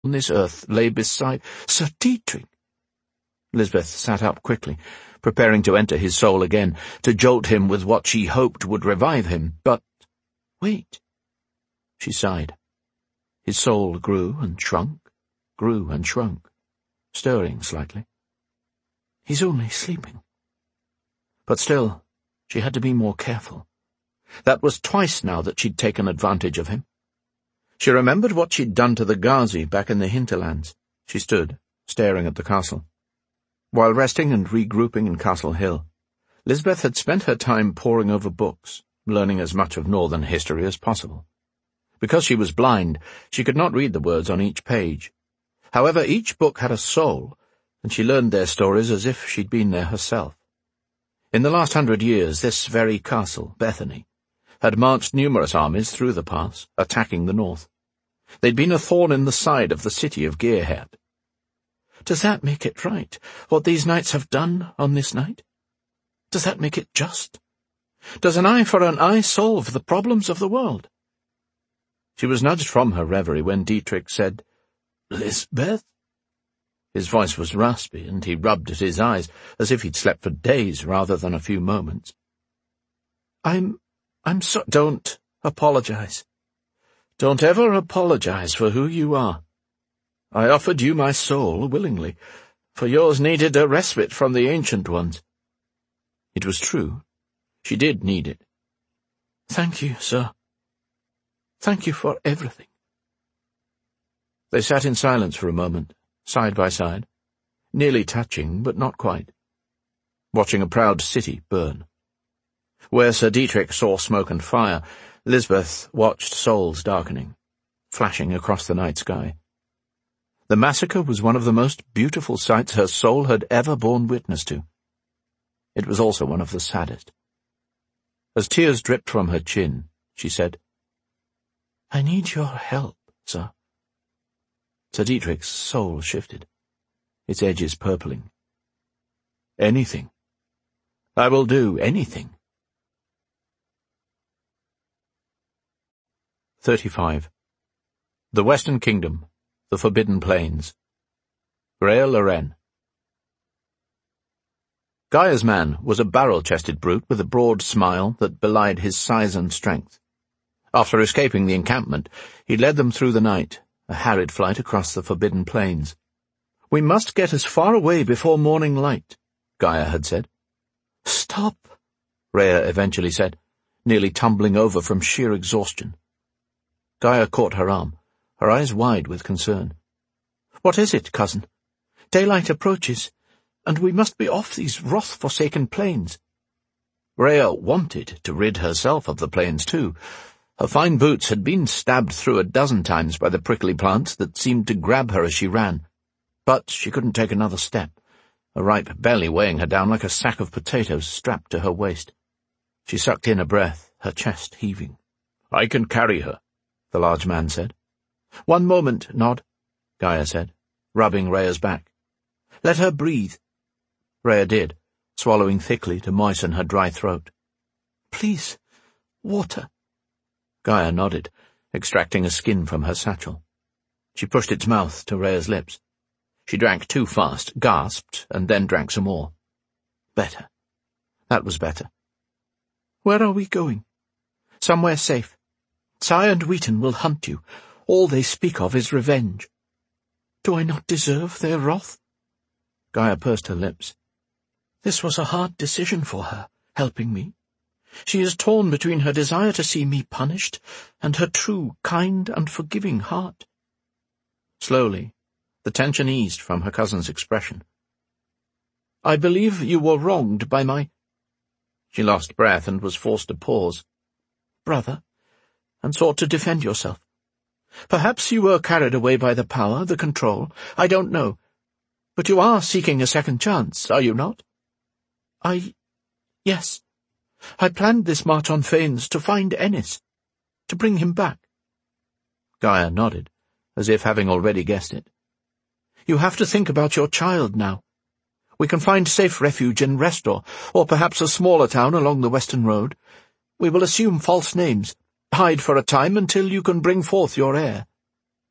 on this earth lay beside Sir Dietrich. Lisbeth sat up quickly, preparing to enter his soul again, to jolt him with what she hoped would revive him. But wait. She sighed. His soul grew and shrunk, stirring slightly. He's only sleeping. But still, she had to be more careful. That was twice now that she'd taken advantage of him. She remembered what she'd done to the Ghazi back in the hinterlands. She stood, staring at the castle. While resting and regrouping in Castle Hill, Lisbeth had spent her time poring over books, learning as much of northern history as possible. Because she was blind, she could not read the words on each page. However, each book had a soul, and she learned their stories as if she'd been there herself. In the last 100 years, this very castle, Bethany, had marched numerous armies through the pass, attacking the north. They'd been a thorn in the side of the city of Gearhead. Does that make it right, what these knights have done on this night? Does that make it just? Does an eye for an eye solve the problems of the world? She was nudged from her reverie when Dietrich said, "Lisbeth?" His voice was raspy, and he rubbed at his eyes as if he'd slept for days rather than a few moments. I'm so— Don't apologize. Don't ever apologize for who you are. I offered you my soul willingly, for yours needed a respite from the Ancient Ones. It was true. She did need it. Thank you, sir. Thank you for everything. They sat in silence for a moment, side by side, nearly touching, but not quite, watching a proud city burn. Where Sir Dietrich saw smoke and fire, Lisbeth watched souls darkening, flashing across the night sky. The massacre was one of the most beautiful sights her soul had ever borne witness to. It was also one of the saddest. As tears dripped from her chin, she said, "I need your help, sir." Sir Dietrich's soul shifted, its edges purpling. "Anything. I will do anything." 35. The Western Kingdom, the Forbidden Plains. Rhea Loren. Gaia's man was a barrel-chested brute with a broad smile that belied his size and strength. After escaping the encampment, he led them through the night, a harried flight across the Forbidden Plains. "We must get as far away before morning light," Gaia had said. "Stop," Rhea eventually said, nearly tumbling over from sheer exhaustion. Gaia caught her arm, her eyes wide with concern. "What is it, cousin? Daylight approaches, and we must be off these wrath-forsaken plains." Rhea wanted to rid herself of the plains too. Her fine boots had been stabbed through a dozen times by the prickly plants that seemed to grab her as she ran. But she couldn't take another step, a ripe belly weighing her down like a sack of potatoes strapped to her waist. She sucked in a breath, her chest heaving. "I can carry her," the large man said. "One moment, Nod," Gaia said, rubbing Rhea's back. "Let her breathe." Rhea did, swallowing thickly to moisten her dry throat. "Please, water." Gaia nodded, extracting a skin from her satchel. She pushed its mouth to Rhea's lips. She drank too fast, gasped, and then drank some more. Better. That was better. "Where are we going?" "Somewhere safe. Sai and Wheaton will hunt you. All they speak of is revenge." "Do I not deserve their wrath?" Gaia pursed her lips. This was a hard decision for her, helping me. She is torn between her desire to see me punished and her true, kind and forgiving heart. Slowly, the tension eased from her cousin's expression. "I believe you were wronged by my—" She lost breath and was forced to pause. "Brother, and sought to defend yourself. Perhaps you were carried away by the power, the control, I don't know. But you are seeking a second chance, are you not?" Yes. I planned this march on Fanes to find Ennis, to bring him back." Gaia nodded, as if having already guessed it. "You have to think about your child now. We can find safe refuge in Restor, or perhaps a smaller town along the western road. We will assume false names, hide for a time until you can bring forth your heir."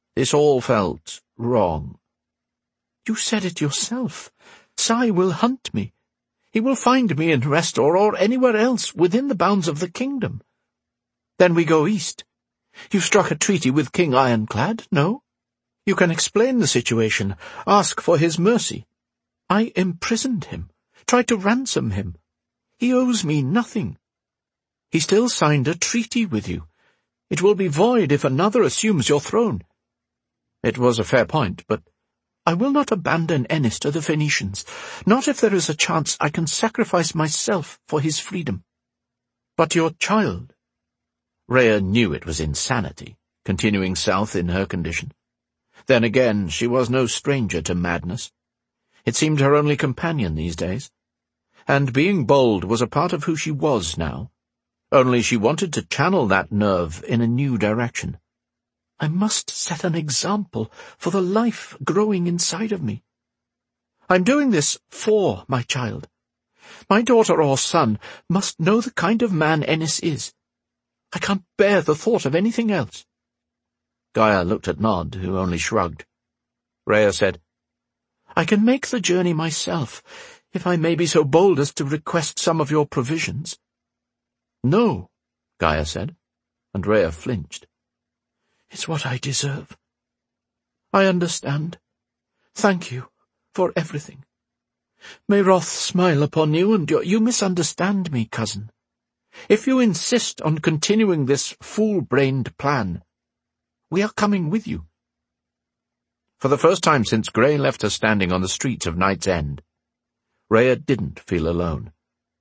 This all felt wrong. "You said it yourself. Sai will hunt me. He will find me in Restor or anywhere else within the bounds of the kingdom. Then we go east. You struck a treaty with King Ironclad, no? You can explain the situation, ask for his mercy. I imprisoned him, tried to ransom him. He owes me nothing. He still signed a treaty with you. It will be void if another assumes your throne." It was a fair point, but "I will not abandon Ennis to the Phoenicians, not if there is a chance I can sacrifice myself for his freedom." "But your child—" Rhea knew it was insanity, continuing south in her condition. Then again, she was no stranger to madness. It seemed her only companion these days. And being bold was a part of who she was now. Only she wanted to channel that nerve in a new direction. "I must set an example for the life growing inside of me. I'm doing this for my child. My daughter or son must know the kind of man Ennis is. I can't bear the thought of anything else." Gaia looked at Nod, who only shrugged. Rhea said, "I can make the journey myself, if I may be so bold as to request some of your provisions." "No," Gaia said, and Rhea flinched. "It's what I deserve. I understand. Thank you for everything. May Roth smile upon you, and you misunderstand me, cousin. If you insist on continuing this fool-brained plan, we are coming with you." For the first time since Grey left her standing on the streets of Night's End, Rhea didn't feel alone.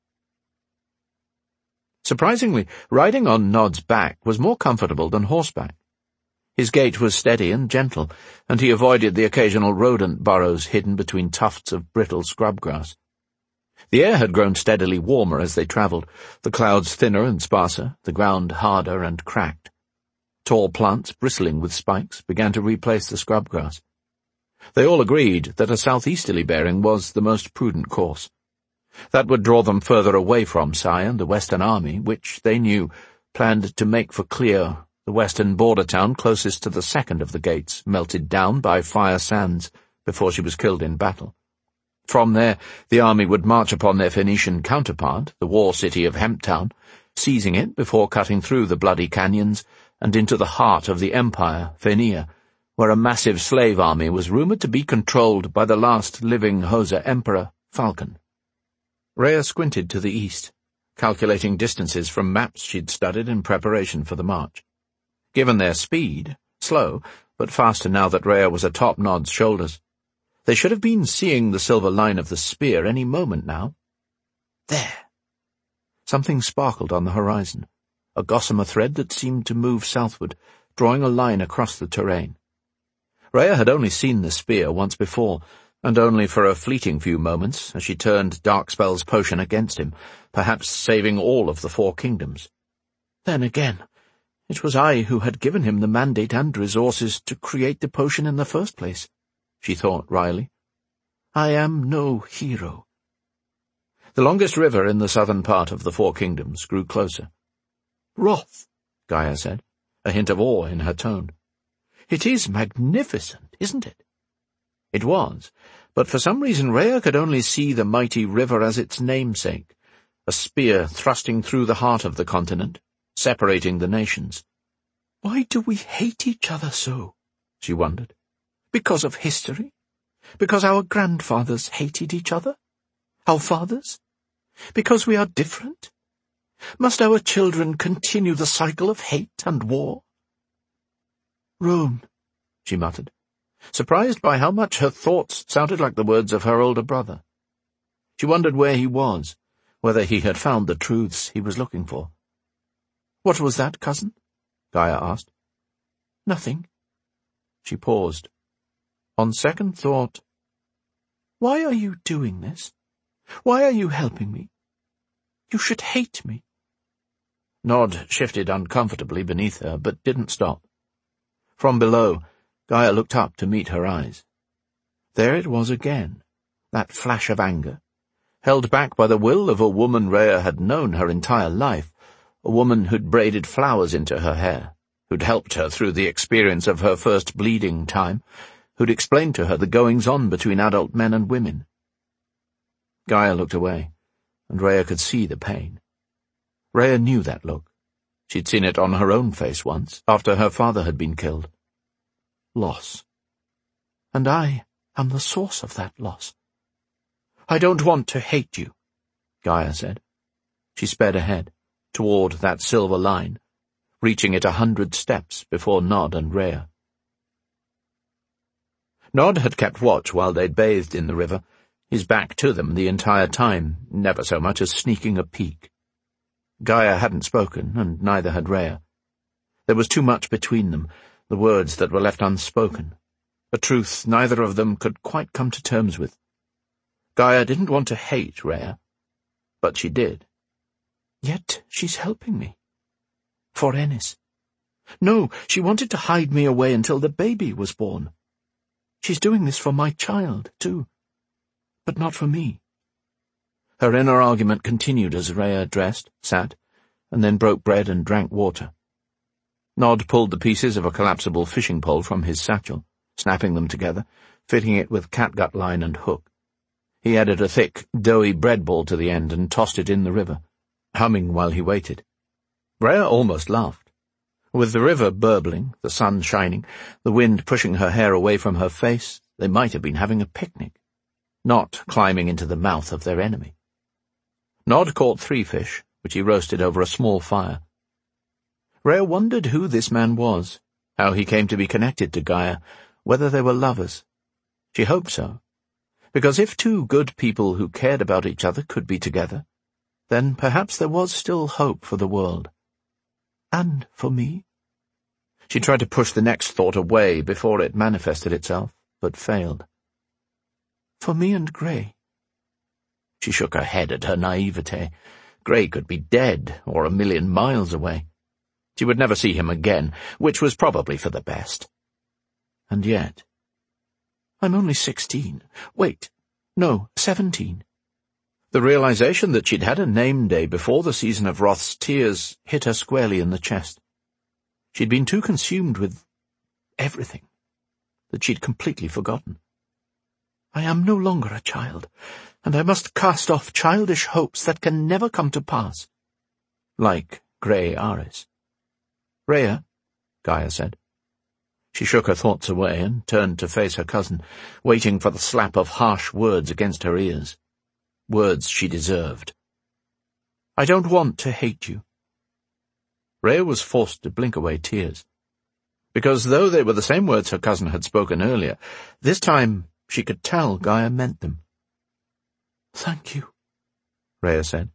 Surprisingly, riding on Nod's back was more comfortable than horseback. His gait was steady and gentle, and he avoided the occasional rodent burrows hidden between tufts of brittle scrub grass. The air had grown steadily warmer as they travelled, the clouds thinner and sparser, the ground harder and cracked. Tall plants, bristling with spikes, began to replace the scrub grass. They all agreed that a southeasterly bearing was the most prudent course. That would draw them further away from Sai and the Western Army, which, they knew, planned to make for Clear, the western border town closest to the second of the gates, melted down by fire sands before she was killed in battle. From there, the army would march upon their Phoenician counterpart, the war city of Hemptown, seizing it before cutting through the bloody canyons and into the heart of the empire, Phenia, where a massive slave army was rumored to be controlled by the last living Hosa emperor, Falcon. Rhea squinted to the east, calculating distances from maps she'd studied in preparation for the march. Given their speed, slow, but faster now that Rhea was atop Nod's shoulders, they should have been seeing the silver line of the spear any moment now. There! Something sparkled on the horizon, a gossamer thread that seemed to move southward, drawing a line across the terrain. Rhea had only seen the spear once before, and only for a fleeting few moments as she turned Darkspell's potion against him, perhaps saving all of the Four Kingdoms. Then again, it was I who had given him the mandate and resources to create the potion in the first place, she thought wryly. I am no hero. The longest river in the southern part of the Four Kingdoms grew closer. Roth, Gaia said, a hint of awe in her tone. It is magnificent, isn't it? It was, but for some reason Rhea could only see the mighty river as its namesake, a spear thrusting through the heart of the continent, separating the nations. Why do we hate each other so? She wondered. Because of history? Because our grandfathers hated each other? Our fathers? Because we are different? Must our children continue the cycle of hate and war? Rome, she muttered, surprised by how much her thoughts sounded like the words of her older brother. She wondered where he was, whether he had found the truths he was looking for. What was that, cousin? Gaia asked. Nothing. She paused. On second thought, why are you doing this? Why are you helping me? You should hate me. Nod shifted uncomfortably beneath her, but didn't stop. From below, Gaia looked up to meet her eyes. There it was again, that flash of anger, held back by the will of a woman Rhea had known her entire life, a woman who'd braided flowers into her hair, who'd helped her through the experience of her first bleeding time, who'd explained to her the goings-on between adult men and women. Gaia looked away, and Rhea could see the pain. Rhea knew that look. She'd seen it on her own face once, after her father had been killed. Loss. And I am the source of that loss. I don't want to hate you, Gaia said. She sped ahead, toward that silver line, reaching it 100 steps before Nod and Rhea. Nod had kept watch while they'd bathed in the river, his back to them the entire time, never so much as sneaking a peek. Gaia hadn't spoken, and neither had Rhea. There was too much between them, the words that were left unspoken, a truth neither of them could quite come to terms with. Gaia didn't want to hate Rhea, but she did. Yet she's helping me. For Ennis. No, she wanted to hide me away until the baby was born. She's doing this for my child, too. But not for me. Her inner argument continued as Rhea dressed, sat, and then broke bread and drank water. Nod pulled the pieces of a collapsible fishing pole from his satchel, snapping them together, fitting it with catgut line and hook. He added a thick, doughy bread ball to the end and tossed it in the river, humming while he waited. Rhea almost laughed. With the river burbling, the sun shining, the wind pushing her hair away from her face, they might have been having a picnic, not climbing into the mouth of their enemy. Nod caught 3 fish, which he roasted over a small fire. Rhea wondered who this man was, how he came to be connected to Gaia, whether they were lovers. She hoped so, because if 2 good people who cared about each other could be together, then perhaps there was still hope for the world. And for me? She tried to push the next thought away before it manifested itself, but failed. For me and Grey. She shook her head at her naivete. Grey could be dead, or 1,000,000 miles away. She would never see him again, which was probably for the best. And yet... I'm only 16. Wait, no, 17. The realization that she'd had a name day before the season of Roth's tears hit her squarely in the chest. She'd been too consumed with everything that she'd completely forgotten. I am no longer a child, and I must cast off childish hopes that can never come to pass. Like Grey Aris. Rhea, Gaia said. She shook her thoughts away and turned to face her cousin, waiting for the slap of harsh words against her ears. Words she deserved. I don't want to hate you. Rhea was forced to blink away tears, because though they were the same words her cousin had spoken earlier, this time she could tell Gaia meant them. Thank you, Rhea said.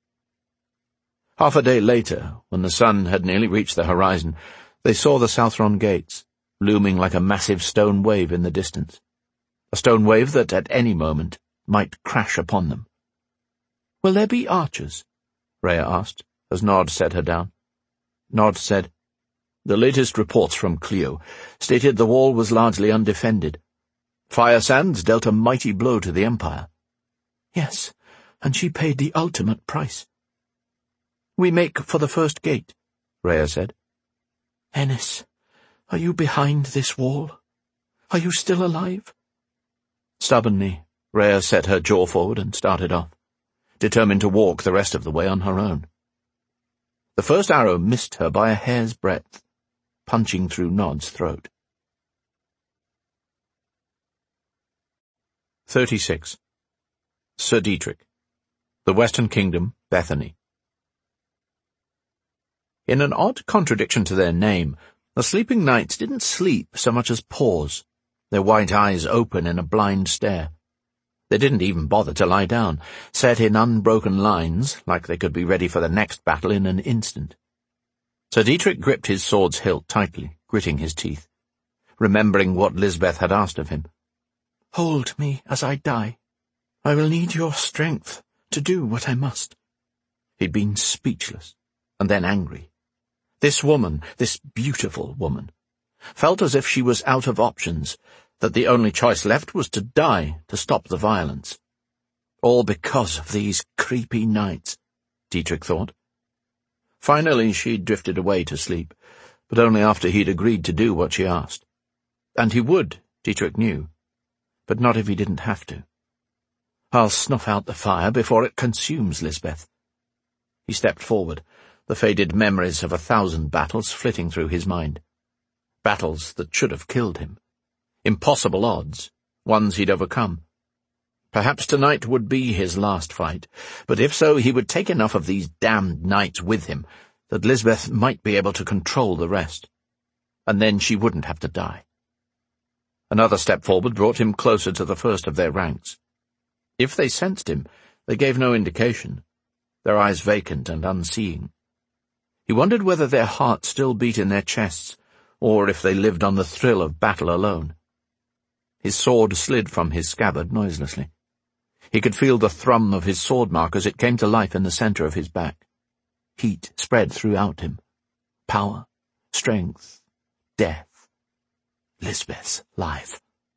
Half a day later, when the sun had nearly reached the horizon, they saw the Southron gates, looming like a massive stone wave in the distance. A stone wave that at any moment might crash upon them. Will there be archers? Rhea asked, as Nod set her down. Nod said, The latest reports from Cleo stated the wall was largely undefended. Fire Sands dealt a mighty blow to the Empire. Yes, and she paid the ultimate price. We make for the first gate, Rhea said. Ennis, are you behind this wall? Are you still alive? Stubbornly, Rhea set her jaw forward and started off, determined to walk the rest of the way on her own. The first arrow missed her by a hair's breadth, punching through Nod's throat. 36. Sir Dietrich. The Western Kingdom, Bethany. In an odd contradiction to their name, the sleeping knights didn't sleep so much as pause, their white eyes open in a blind stare. They didn't even bother to lie down, set in unbroken lines, like they could be ready for the next battle in an instant. Sir Dietrich gripped his sword's hilt tightly, gritting his teeth, remembering what Lisbeth had asked of him. Hold me as I die. I will need your strength to do what I must. He'd been speechless, and then angry. This woman, this beautiful woman, felt as if she was out of options, that the only choice left was to die to stop the violence. All because of these creepy knights, Dietrich thought. Finally she drifted away to sleep, but only after he'd agreed to do what she asked. And he would, Dietrich knew, but not if he didn't have to. "I'll snuff out the fire before it consumes Lisbeth." He stepped forward, the faded memories of 1,000 battles flitting through his mind. Battles that should have killed him. Impossible odds, ones he'd overcome. Perhaps tonight would be his last fight, but if so, he would take enough of these damned nights with him that Lisbeth might be able to control the rest. And then she wouldn't have to die. Another step forward brought him closer to the first of their ranks. If they sensed him, they gave no indication, their eyes vacant and unseeing. He wondered whether their hearts still beat in their chests, or if they lived on the thrill of battle alone. His sword slid from his scabbard noiselessly. He could feel the thrum of his sword mark as it came to life in the center of his back. Heat spread throughout him. Power, strength, death. Lisbeth's life.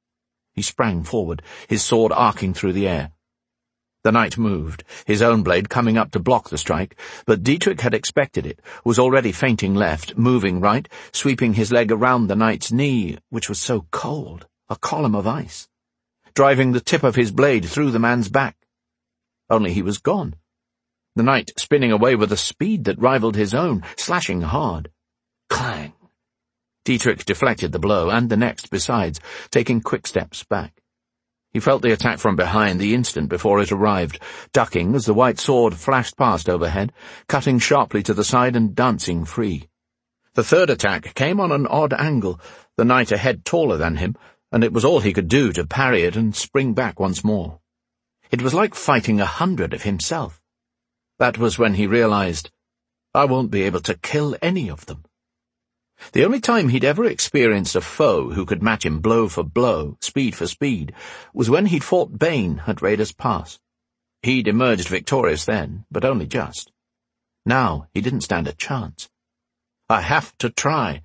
He sprang forward, his sword arcing through the air. The knight moved, his own blade coming up to block the strike, but Dietrich had expected it, was already feinting left, moving right, sweeping his leg around the knight's knee, which was so cold, a column of ice, driving the tip of his blade through the man's back. Only he was gone. The knight spinning away with a speed that rivaled his own, slashing hard. Clang! Dietrich deflected the blow, and the next besides, taking quick steps back. He felt the attack from behind the instant before it arrived, ducking as the white sword flashed past overhead, cutting sharply to the side and dancing free. The third attack came on an odd angle, the knight a head taller than him, and it was all he could do to parry it and spring back once more. It was like fighting 100 of himself. That was when he realized, I won't be able to kill any of them. The only time he'd ever experienced a foe who could match him blow for blow, speed for speed, was when he'd fought Bane at Raiders Pass. He'd emerged victorious then, but only just. Now he didn't stand a chance. I have to try.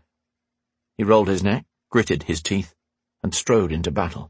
He rolled his neck, gritted his teeth, and strode into battle.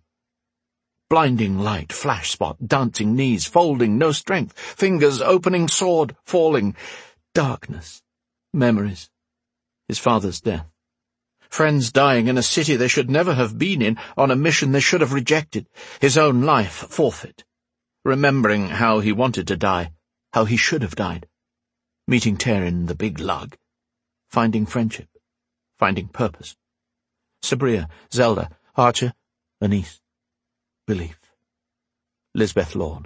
Blinding light, flash spot, dancing knees, folding, no strength, fingers opening sword, falling. Darkness, memories. His father's death. Friends dying in a city they should never have been in, on a mission they should have rejected. His own life forfeit. Remembering how he wanted to die, how he should have died. Meeting Terin, the big lug. Finding friendship. Finding purpose. Sabria, Zelda, Archer, Anise. Belief. Lisbeth Lorne.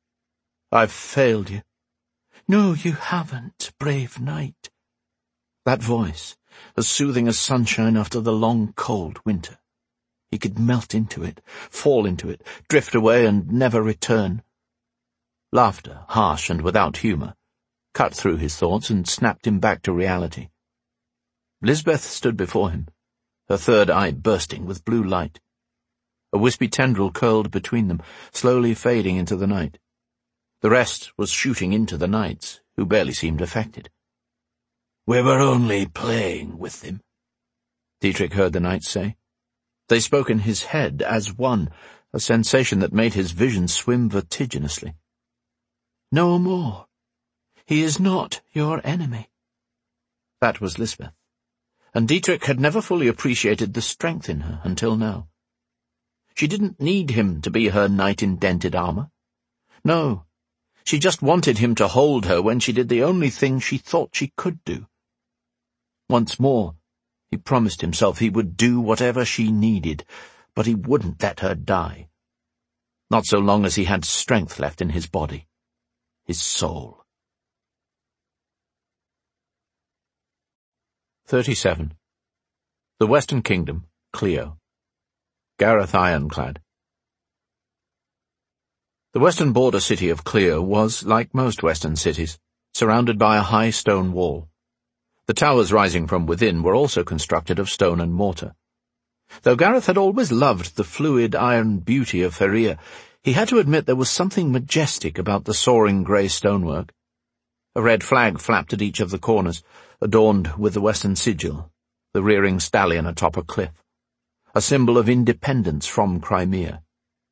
I've failed you. No, you haven't, brave knight. That voice, as soothing as sunshine after the long, cold winter. He could melt into it, fall into it, drift away and never return. Laughter, harsh and without humor, cut through his thoughts and snapped him back to reality. Lisbeth stood before him, her third eye bursting with blue light. A wispy tendril curled between them, slowly fading into the night. The rest was shooting into the knights, who barely seemed affected. We were only playing with him, Dietrich heard the knights say. They spoke in his head as one, a sensation that made his vision swim vertiginously. No more. He is not your enemy. That was Lisbeth, and Dietrich had never fully appreciated the strength in her until now. She didn't need him to be her knight in dented armor. No, she just wanted him to hold her when she did the only thing she thought she could do. Once more, he promised himself he would do whatever she needed, but he wouldn't let her die. Not so long as he had strength left in his body, his soul. 37. The Western Kingdom, Clio. Gareth Ironclad. The western border city of Clio was, like most western cities, surrounded by a high stone wall. The towers rising from within were also constructed of stone and mortar. Though Gareth had always loved the fluid iron beauty of Feria, he had to admit there was something majestic about the soaring grey stonework. A red flag flapped at each of the corners, adorned with the western sigil, the rearing stallion atop a cliff, a symbol of independence from Crimea.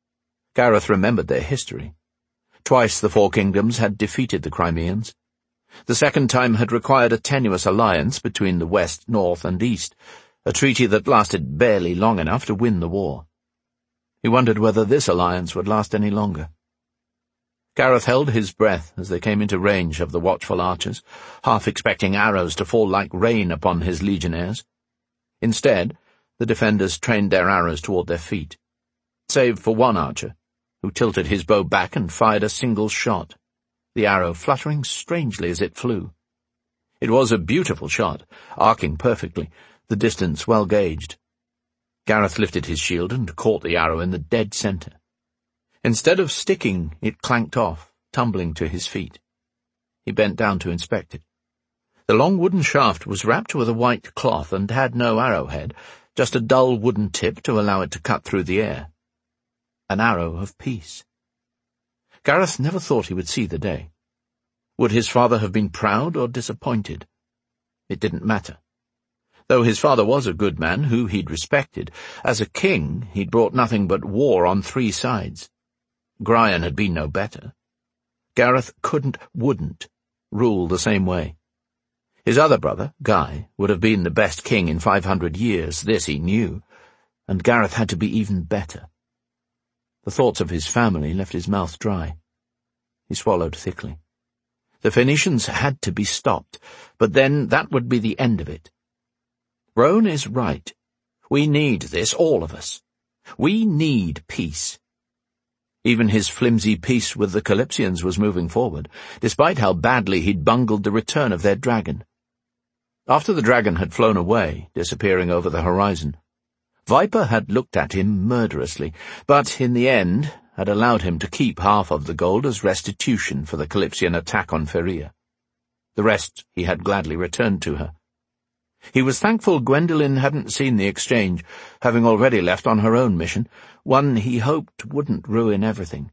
Gareth remembered their history. Twice the Four Kingdoms had defeated the Crimeans. The second time had required a tenuous alliance between the West, North, and East, a treaty that lasted barely long enough to win the war. He wondered whether this alliance would last any longer. Gareth held his breath as they came into range of the watchful archers, half expecting arrows to fall like rain upon his legionnaires. Instead, the defenders trained their arrows toward their feet, save for one archer, who tilted his bow back and fired a single shot, the arrow fluttering strangely as it flew. It was a beautiful shot, arcing perfectly, the distance well gauged. Gareth lifted his shield and caught the arrow in the dead center. Instead of sticking, it clanked off, tumbling to his feet. He bent down to inspect it. The long wooden shaft was wrapped with a white cloth and had no arrowhead, just a dull wooden tip to allow it to cut through the air. An arrow of peace. Gareth never thought he would see the day. Would his father have been proud or disappointed? It didn't matter. Though his father was a good man who he'd respected, as a king he'd brought nothing but war on 3 sides. Brian had been no better. Gareth wouldn't rule the same way. His other brother, Guy, would have been the best king in 500 years, this he knew, and Gareth had to be even better. The thoughts of his family left his mouth dry. He swallowed thickly. The Phoenicians had to be stopped, but then that would be the end of it. Roan is right. We need this, all of us. We need peace. Even his flimsy peace with the Calypsians was moving forward, despite how badly he'd bungled the return of their dragon. After the dragon had flown away, disappearing over the horizon, Viper had looked at him murderously, but in the end had allowed him to keep half of the gold as restitution for the Calypsian attack on Feria. The rest he had gladly returned to her. He was thankful Gwendolen hadn't seen the exchange, having already left on her own mission, one he hoped wouldn't ruin everything.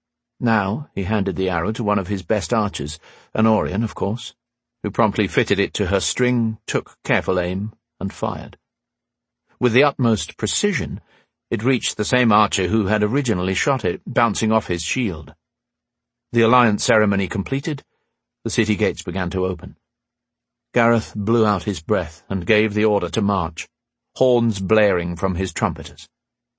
Now he handed the arrow to one of his best archers, an Orion, of course, who promptly fitted it to her string, took careful aim, and fired. With the utmost precision, it reached the same archer who had originally shot it, bouncing off his shield. The alliance ceremony completed, the city gates began to open. Gareth blew out his breath and gave the order to march, horns blaring from his trumpeters.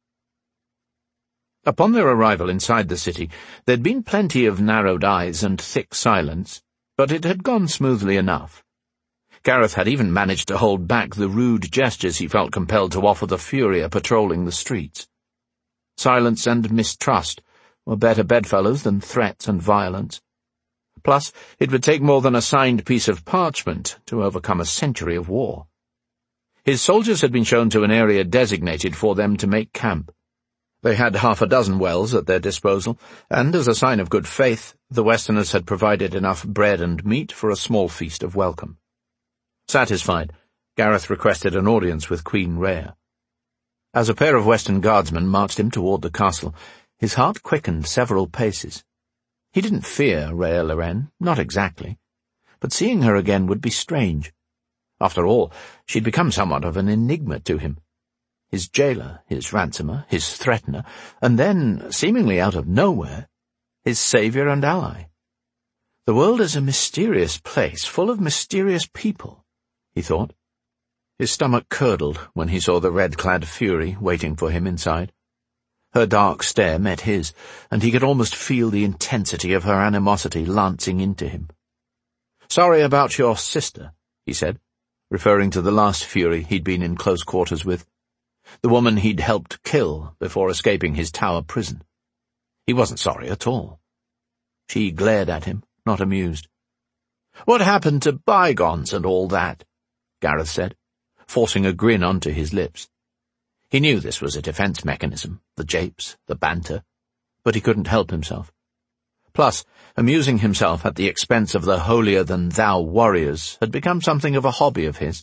Upon their arrival inside the city, there'd been plenty of narrowed eyes and thick silence, but it had gone smoothly enough. Gareth had even managed to hold back the rude gestures he felt compelled to offer the Furia patrolling the streets. Silence and mistrust were better bedfellows than threats and violence. Plus, it would take more than a signed piece of parchment to overcome a century of war. His soldiers had been shown to an area designated for them to make camp. They had 6 wells at their disposal, and as a sign of good faith, the Westerners had provided enough bread and meat for a small feast of welcome. Satisfied, Gareth requested an audience with Queen Rhea. As a pair of Western guardsmen marched him toward the castle, his heart quickened several paces. He didn't fear Rhea Loren, not exactly, but seeing her again would be strange. After all, she'd become somewhat of an enigma to him. His jailer, his ransomer, his threatener, and then, seemingly out of nowhere, his savior and ally. The world is a mysterious place, full of mysterious people, he thought. His stomach curdled when he saw the red-clad Fury waiting for him inside. Her dark stare met his, and he could almost feel the intensity of her animosity lancing into him. "Sorry about your sister," he said, referring to the last Fury he'd been in close quarters with, the woman he'd helped kill before escaping his tower prison. He wasn't sorry at all. She glared at him, not amused. "What happened to bygones and all that?" Gareth said, forcing a grin onto his lips. He knew this was a defense mechanism, the japes, the banter, but he couldn't help himself. Plus, amusing himself at the expense of the holier-than-thou warriors had become something of a hobby of his.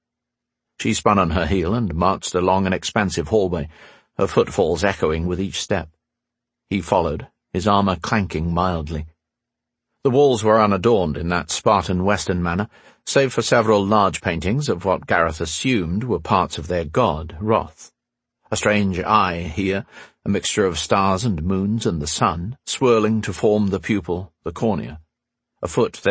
She spun on her heel and marched along an expansive hallway, her footfalls echoing with each step. He followed, his armor clanking mildly. The walls were unadorned in that Spartan Western manner, save for several large paintings of what Gareth assumed were parts of their god, Wrath. A strange eye here, a mixture of stars and moons and the sun, swirling to form the pupil, the cornea. A foot there,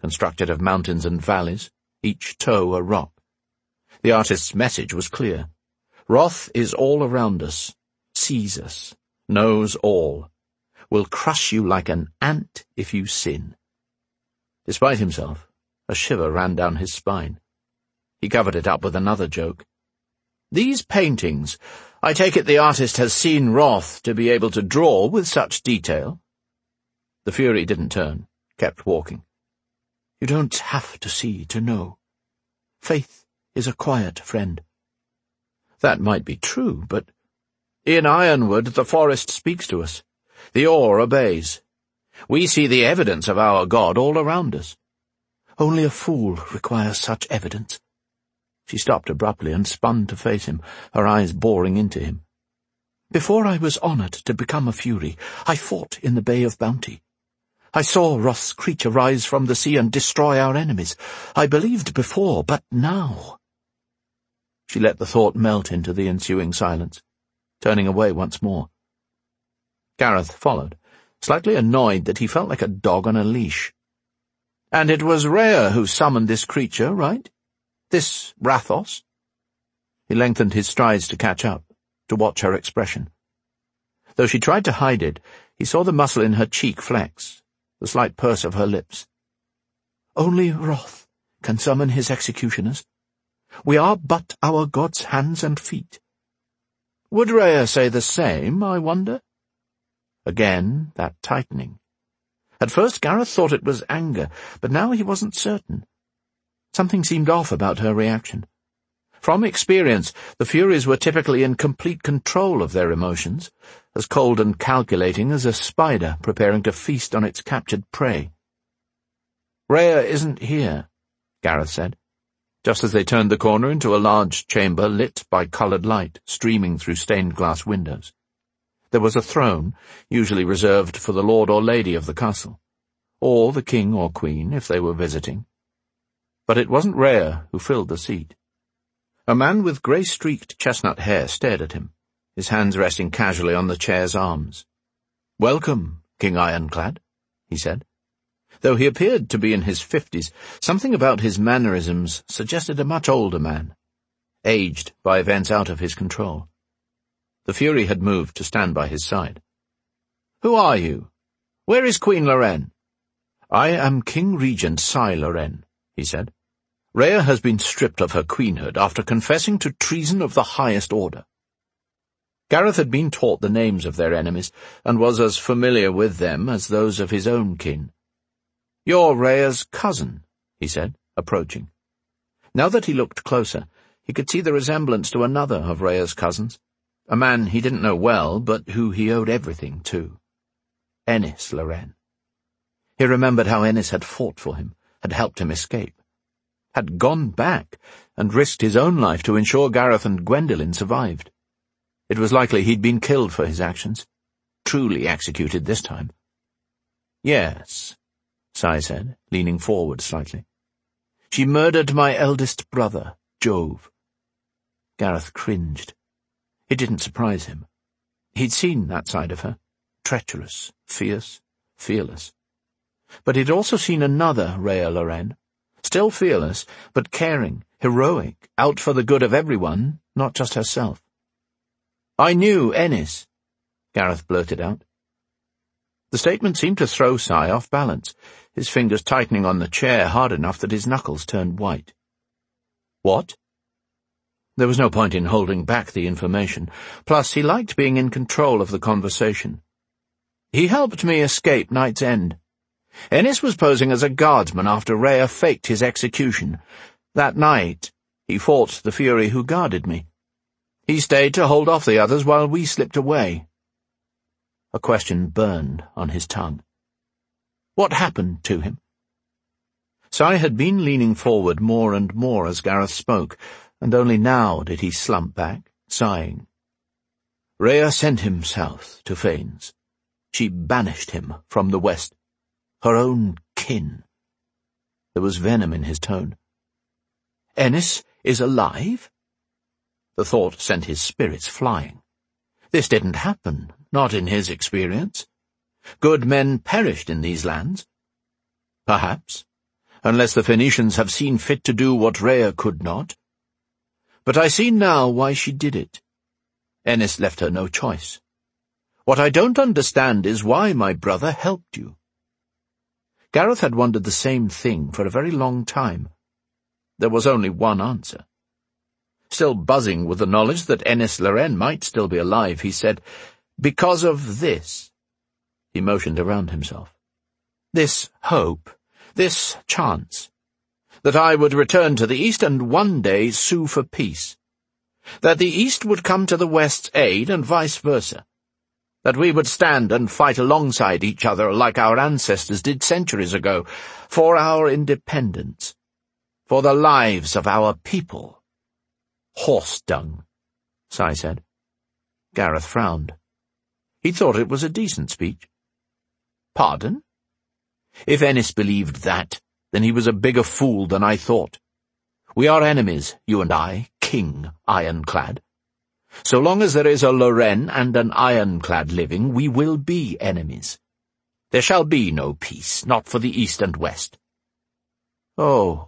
constructed of mountains and valleys, each toe a rock. The artist's message was clear. Wrath is all around us, sees us, knows all, will crush you like an ant if you sin. Despite himself, a shiver ran down his spine. He covered it up with another joke. These paintings, I take it the artist has seen wrath to be able to draw with such detail? The Fury didn't turn, kept walking. You don't have to see to know. Faith is a quiet friend. That might be true, but in Ironwood the forest speaks to us. The oar obeys. We see the evidence of our God all around us. Only a fool requires such evidence. She stopped abruptly and spun to face him, her eyes boring into him. Before I was honoured to become a Fury, I fought in the Bay of Bounty. I saw Wrath's creature rise from the sea and destroy our enemies. I believed before, but now— She let the thought melt into the ensuing silence, turning away once more. Gareth followed, slightly annoyed that he felt like a dog on a leash. And it was Rhea who summoned this creature, right? This Rathos? He lengthened his strides to catch up, to watch her expression. Though she tried to hide it, he saw the muscle in her cheek flex, the slight purse of her lips. Only Wrath can summon his executioners. We are but our God's hands and feet. Would Rhea say the same, I wonder? Again, that tightening. At first Gareth thought it was anger, but now he wasn't certain. Something seemed off about her reaction. From experience, the Furies were typically in complete control of their emotions, as cold and calculating as a spider preparing to feast on its captured prey. Rhea isn't here, Gareth said, just as they turned the corner into a large chamber lit by coloured light streaming through stained-glass windows. There was a throne, usually reserved for the lord or lady of the castle, or the king or queen if they were visiting. But it wasn't Rhea who filled the seat. A man with grey-streaked chestnut hair stared at him, his hands resting casually on the chair's arms. "Welcome, King Ironclad," he said. Though he appeared to be in his 50s, something about his mannerisms suggested a much older man, aged by events out of his control. The Fury had moved to stand by his side. "Who are you? Where is Queen Lorraine?" "I am King Regent Sai Lorraine," he said. "Rhea has been stripped of her queenhood after confessing to treason of the highest order." Gareth had been taught the names of their enemies, and was as familiar with them as those of his own kin. "You're Rhea's cousin," he said, approaching. Now that he looked closer, he could see the resemblance to another of Rhea's cousins, a man he didn't know well, but who he owed everything to. Ennis Lorraine. He remembered how Ennis had fought for him, had helped him escape, had gone back and risked his own life to ensure Gareth and Gwendolen survived. It was likely he'd been killed for his actions, truly executed this time. "Yes," Sai said, leaning forward slightly. "She murdered my eldest brother, Jove." Gareth cringed. It didn't surprise him. He'd seen that side of her, treacherous, fierce, fearless. But he'd also seen another Rhea Lorraine, still fearless, but caring, heroic, out for the good of everyone, not just herself. "I knew Ennis," Gareth blurted out. The statement seemed to throw Sai off balance, his fingers tightening on the chair hard enough that his knuckles turned white. "What?" There was no point in holding back the information, plus he liked being in control of the conversation. "He helped me escape Night's End. Ennis was posing as a guardsman after Rhea faked his execution. That night, he fought the Fury who guarded me. He stayed to hold off the others while we slipped away." A question burned on his tongue. "What happened to him?" Sai had been leaning forward more and more as Gareth spoke, and only now did he slump back, sighing. "Rhea sent him south to Fanes. She banished him from the west. Her own kin." There was venom in his tone. "Ennis is alive?" The thought sent his spirits flying. This didn't happen, not in his experience. Good men perished in these lands. Perhaps. unless the Phoenicians have seen fit to do what Rhea could not. But I see now why she did it. Ennis left her no choice. What I don't understand is why my brother helped you." Gareth had wondered the same thing for a very long time. There was only one answer. Still buzzing with the knowledge that Ennis Loren might still be alive, he said, "Because of this." He motioned around himself. "This hope, this chance, that I would return to the East and one day sue for peace. That the East would come to the West's aid and vice versa. That we would stand and fight alongside each other like our ancestors did centuries ago, for our independence, for the lives of our people." "Horse dung," Sai said. Gareth frowned. He thought it was a decent speech. "Pardon? If Ennis believed that, then he was a bigger fool than I thought. We are enemies, you and I, King Ironclad. So long as there is a Loren and an Ironclad living, we will be enemies. There shall be no peace, not for the East and West." Oh,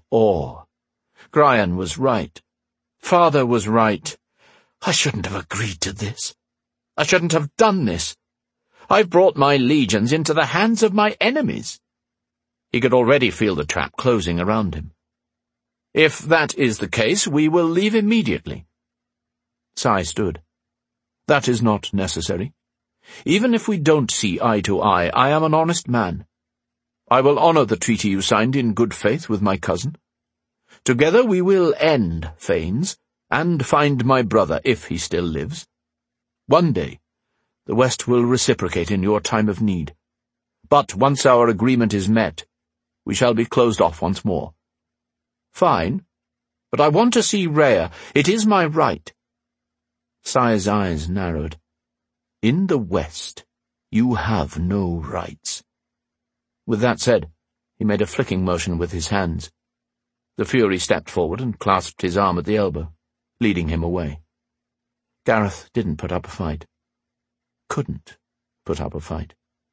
Grian was right. Father was right. I shouldn't have agreed to this. I shouldn't have done this. I've brought my legions into the hands of my enemies. He could already feel the trap closing around him. "If that is the case, we will leave immediately." Sai stood. "That is not necessary. Even if we don't see eye to eye, I am an honest man. I will honor the treaty you signed in good faith with my cousin. Together we will end Fanes, and find my brother, if he still lives. One day, the West will reciprocate in your time of need. But once our agreement is met, we shall be closed off once more. Fine, but I want to see Rhea. It is my right." Sai's eyes narrowed. "In the West, you have no rights." With that said, he made a flicking motion with his hands. The Fury stepped forward and clasped his arm at the elbow, leading him away. Gareth didn't put up a fight. Couldn't put up a fight.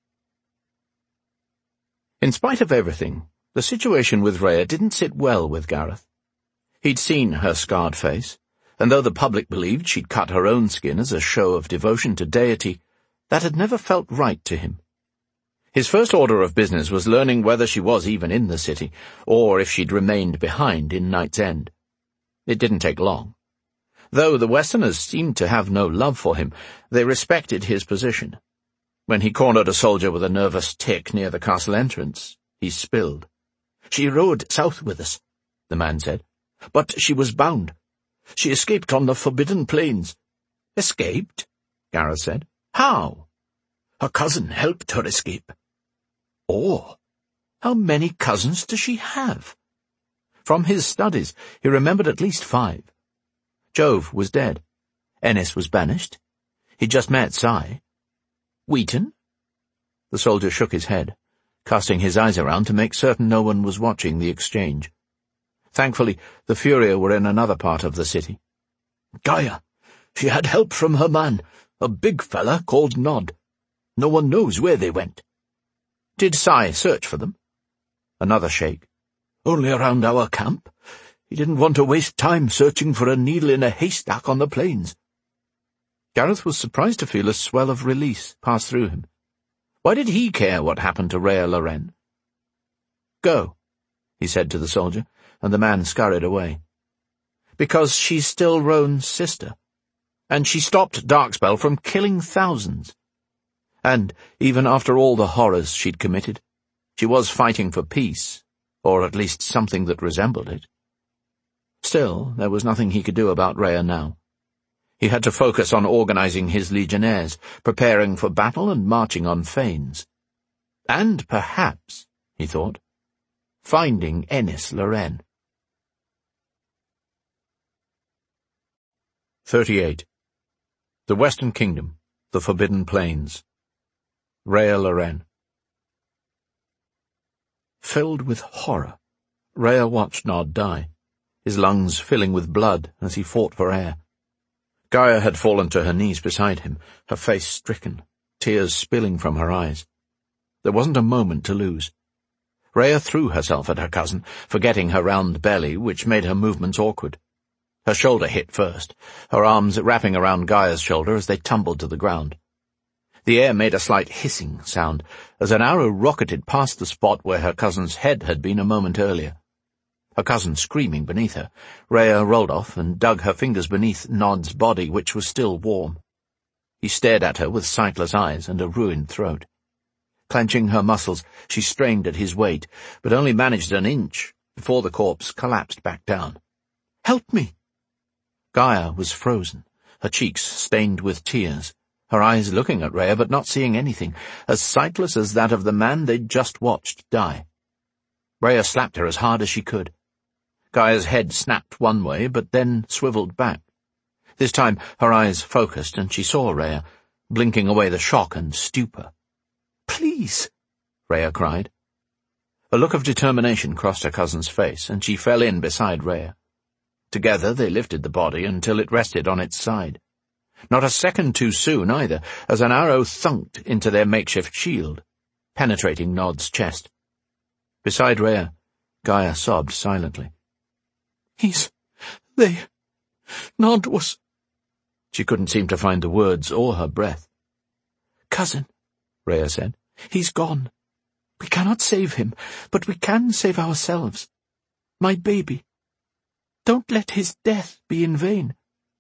In spite of everything, the situation with Rhea didn't sit well with Gareth. He'd seen her scarred face, and though the public believed she'd cut her own skin as a show of devotion to deity, that had never felt right to him. His first order of business was learning whether she was even in the city, or if she'd remained behind in Night's End. It didn't take long. Though the Westerners seemed to have no love for him, they respected his position. When he cornered a soldier with a nervous tick near the castle entrance, he spilled. "She rode south with us," the man said. "But she was bound. She escaped on the Forbidden Plains." "Escaped?" Gareth said. "How?" "Her cousin helped her escape." "Oh, how many cousins does she have?" From his studies, he remembered at least 5. Jove was dead. Ennis was banished. He'd just met Sai. Wheaton? The soldier shook his head, casting his eyes around to make certain no one was watching the exchange. Thankfully, the Furia were in another part of the city. "Gaia. She had help from her man, a big fella called Nod. No one knows where they went." "Did Sai search for them?" Another shake. "Only around our camp. He didn't want to waste time searching for a needle in a haystack on the plains." Gareth was surprised to feel a swell of release pass through him. Why did he care what happened to Rhea Loren? "Go," he said to the soldier, and the man scurried away. "Because she's still Roan's sister, and she stopped Darkspell from killing thousands. And, even after all the horrors she'd committed, she was fighting for peace, or at least something that resembled it. Still, there was nothing he could do about Rhea now. He had to focus on organizing his legionnaires, preparing for battle and marching on Fanes. And perhaps, he thought, finding Ennis Loren. 38. The Western Kingdom, the Forbidden Plains. Rhea Loren. Filled with horror, Rhea watched Nod die, his lungs filling with blood as he fought for air. Gaia had fallen to her knees beside him, her face stricken, tears spilling from her eyes. There wasn't a moment to lose. Rhea threw herself at her cousin, forgetting her round belly, which made her movements awkward. Her shoulder hit first, her arms wrapping around Gaia's shoulder as they tumbled to the ground. The air made a slight hissing sound as an arrow rocketed past the spot where her cousin's head had been a moment earlier. Her cousin screaming beneath her, Rhea rolled off and dug her fingers beneath Nod's body, which was still warm. He stared at her with sightless eyes and a ruined throat. Clenching her muscles, she strained at his weight, but only managed an inch before the corpse collapsed back down. "Help me!" Gaia was frozen, her cheeks stained with tears, her eyes looking at Rhea but not seeing anything, as sightless as that of the man they'd just watched die. Rhea slapped her as hard as she could. Gaia's head snapped one way, but then swiveled back. This time her eyes focused, and she saw Rhea, blinking away the shock and stupor. "Please!" Rhea cried. A look of determination crossed her cousin's face, and she fell in beside Rhea. Together they lifted the body until it rested on its side. Not a second too soon, either, as an arrow thunked into their makeshift shield, penetrating Nod's chest. Beside Rhea, Gaia sobbed silently. Nod was—" She couldn't seem to find the words or her breath. "Cousin," Rhea said, "he's gone. We cannot save him, but we can save ourselves. My baby. Don't let his death be in vain."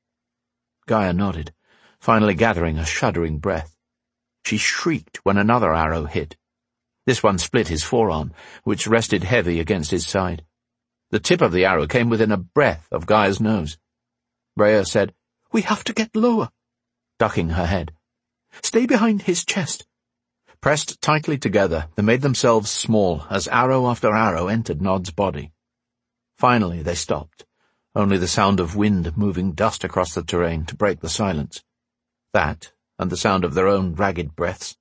Gaia nodded, finally gathering a shuddering breath. She shrieked when another arrow hit. This one split his forearm, which rested heavy against his side. The tip of the arrow came within a breath of Gaia's nose. Rhea said, "We have to get lower," ducking her head. "Stay behind his chest." Pressed tightly together, they made themselves small as arrow after arrow entered Nod's body. Finally they stopped, only the sound of wind moving dust across the terrain to break the silence. That, and the sound of their own ragged breaths.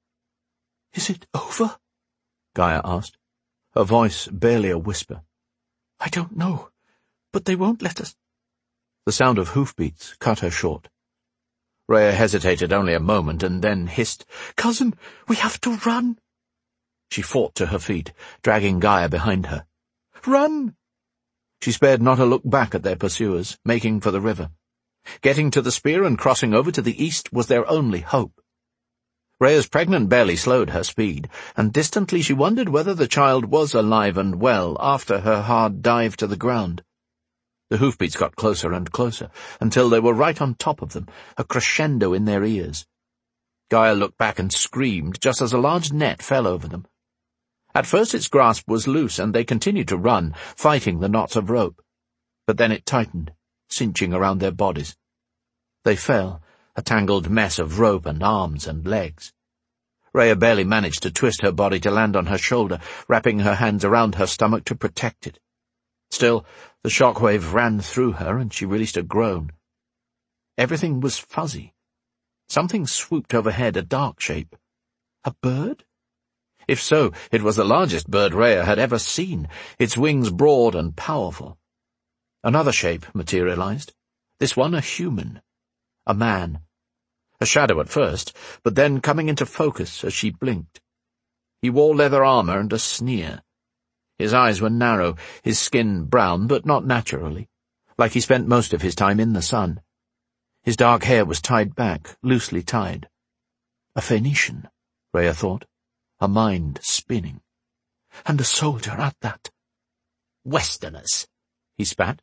"Is it over?" Gaia asked, her voice barely a whisper. "I don't know, but they won't let us—" The sound of hoofbeats cut her short. Rhea hesitated only a moment and then hissed, "Cousin, we have to run!" She fought to her feet, dragging Gaia behind her. "Run!" She spared not a look back at their pursuers, making for the river. Getting to the spear and crossing over to the east was their only hope. Rhea's pregnant belly slowed her speed, and distantly she wondered whether the child was alive and well after her hard dive to the ground. The hoofbeats got closer and closer, until they were right on top of them, a crescendo in their ears. Gaia looked back and screamed just as a large net fell over them. At first its grasp was loose, and they continued to run, fighting the knots of rope. But then it tightened, cinching around their bodies. They fell, a tangled mess of rope and arms and legs. Rhea barely managed to twist her body to land on her shoulder, wrapping her hands around her stomach to protect it. Still, the shockwave ran through her, and she released a groan. Everything was fuzzy. Something swooped overhead, a dark shape. A bird? If so, it was the largest bird Rhea had ever seen, its wings broad and powerful. Another shape materialized, this one a human, a man. A shadow at first, but then coming into focus as she blinked. He wore leather armor and a sneer. His eyes were narrow, his skin brown, but not naturally, like he spent most of his time in the sun. His dark hair was tied back, loosely tied. A Phoenician, Rhea thought, her mind spinning. And a soldier at that. "Westerners," he spat.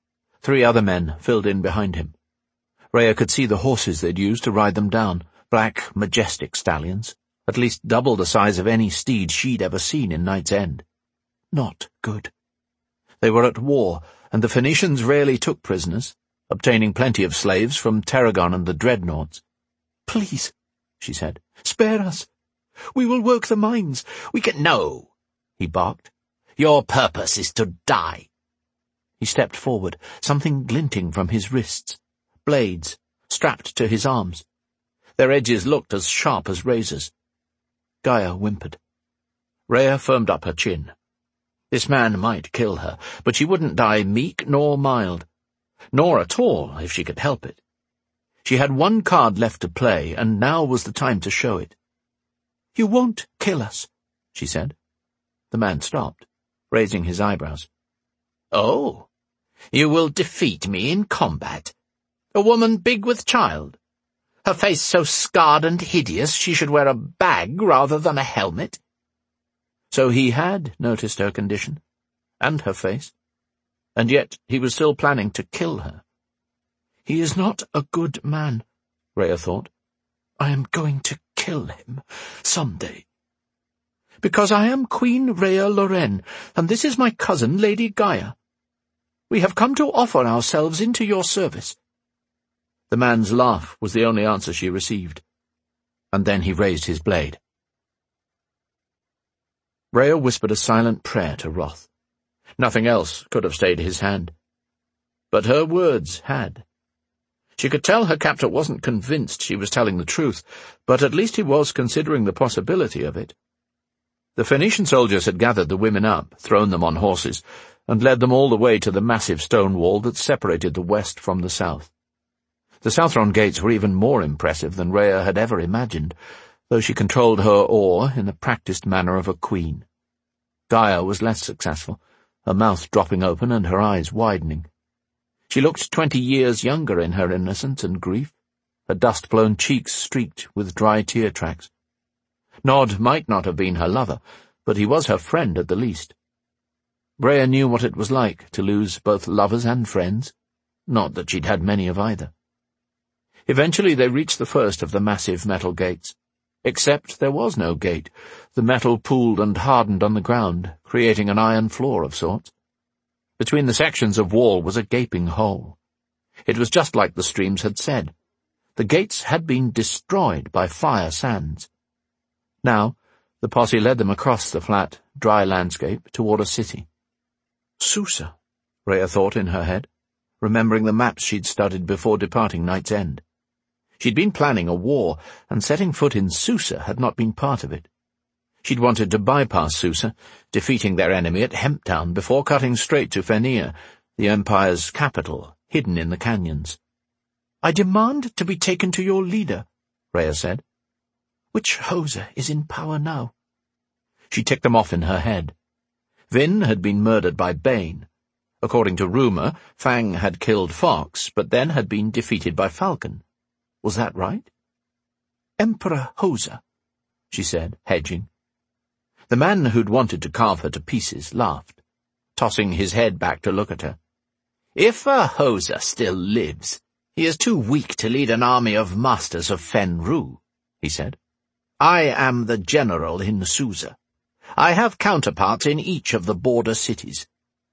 3 other men filled in behind him. Rhea could see the horses they'd used to ride them down, black, majestic stallions, at least double the size of any steed she'd ever seen in Night's End. Not good. They were at war, and the Phoenicians rarely took prisoners, obtaining plenty of slaves from Tarragon and the dreadnoughts. "Please," she said, "spare us. We will work the mines. We can—" "No," he barked. "Your purpose is to die." He stepped forward, something glinting from his wrists, blades strapped to his arms. Their edges looked as sharp as razors. Gaia whimpered. Rhea firmed up her chin. This man might kill her, but she wouldn't die meek nor mild. Nor at all, if she could help it. She had one card left to play, and now was the time to show it. "You won't kill us," she said. The man stopped, raising his eyebrows. "Oh, you will defeat me in combat? A woman big with child? Her face so scarred and hideous she should wear a bag rather than a helmet?" So he had noticed her condition, and her face, and yet he was still planning to kill her. He is not a good man, Rhea thought. I am going to kill him some day. Because I am Queen Rhea Loren, and this is my cousin, Lady Gaia. We have come to offer ourselves into your service. The man's laugh was the only answer she received, and then he raised his blade. Rhea whispered a silent prayer to Roth. Nothing else could have stayed his hand. But her words had. She could tell her captor wasn't convinced she was telling the truth, but at least he was considering the possibility of it. The Phoenician soldiers had gathered the women up, thrown them on horses, and led them all the way to the massive stone wall that separated the west from the south. The Southron gates were even more impressive than Rhea had ever imagined, though she controlled her oar in the practiced manner of a queen. Gaia was less successful, her mouth dropping open and her eyes widening. She looked 20 years younger in her innocence and grief, her dust-blown cheeks streaked with dry tear tracks. Nod might not have been her lover, but he was her friend at the least. Rhea knew what it was like to lose both lovers and friends, not that she'd had many of either. Eventually they reached the first of the massive metal gates. Except there was no gate. The metal pooled and hardened on the ground, creating an iron floor of sorts. Between the sections of wall was a gaping hole. It was just like the streams had said. The gates had been destroyed by fire sands. Now, the posse led them across the flat, dry landscape toward a city. Susa, Rhea thought in her head, remembering the maps she'd studied before departing Night's End. She'd been planning a war, and setting foot in Susa had not been part of it. She'd wanted to bypass Susa, defeating their enemy at Hemptown before cutting straight to Fenir, the Empire's capital, hidden in the canyons. I demand to be taken to your leader, Rhea said. Which Hoser is in power now? She ticked them off in her head. Vin had been murdered by Bane. According to rumor, Fang had killed Fox, but then had been defeated by Falcon. Was that right? Emperor Hoser, she said, hedging. The man who'd wanted to carve her to pieces laughed, tossing his head back to look at her. If Hoser still lives, he is too weak to lead an army of masters of Fenru, he said. I am the general in Susa. I have counterparts in each of the border cities.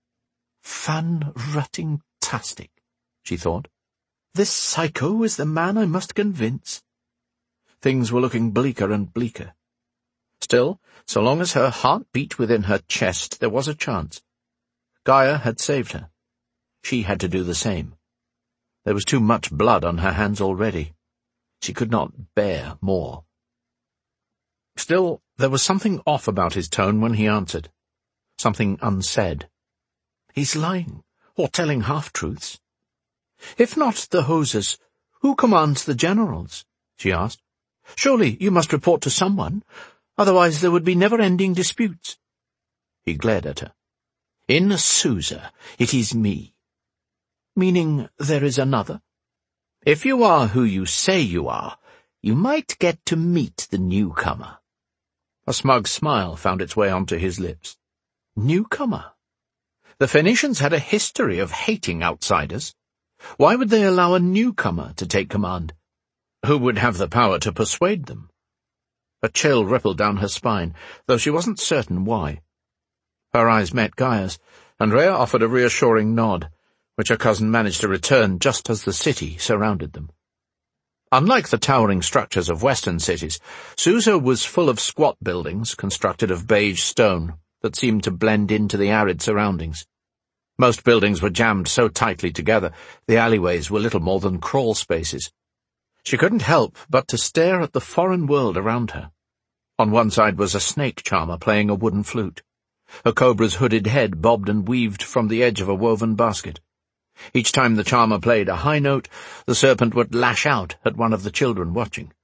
Fan-rutting-tastic, she thought. This psycho is the man I must convince. Things were looking bleaker and bleaker. Still, so long as her heart beat within her chest, there was a chance. Gaia had saved her. She had to do the same. There was too much blood on her hands already. She could not bear more. Still, there was something off about his tone when he answered. Something unsaid. He's lying, or telling half-truths. If not the Hosers, who commands the generals? She asked. Surely you must report to someone, otherwise there would be never-ending disputes. He glared at her. In Susa, it is me. Meaning there is another? If you are who you say you are, you might get to meet the newcomer. A smug smile found its way onto his lips. Newcomer? The Phoenicians had a history of hating outsiders. Why would they allow a newcomer to take command? Who would have the power to persuade them? A chill rippled down her spine, though she wasn't certain why. Her eyes met Gaia's, and Rhea offered a reassuring nod, which her cousin managed to return just as the city surrounded them. Unlike the towering structures of western cities, Susa was full of squat buildings constructed of beige stone that seemed to blend into the arid surroundings. Most buildings were jammed so tightly together, the alleyways were little more than crawl spaces. She couldn't help but to stare at the foreign world around her. On one side was a snake charmer playing a wooden flute. A cobra's hooded head bobbed and weaved from the edge of a woven basket. Each time the charmer played a high note, the serpent would lash out at one of the children watching.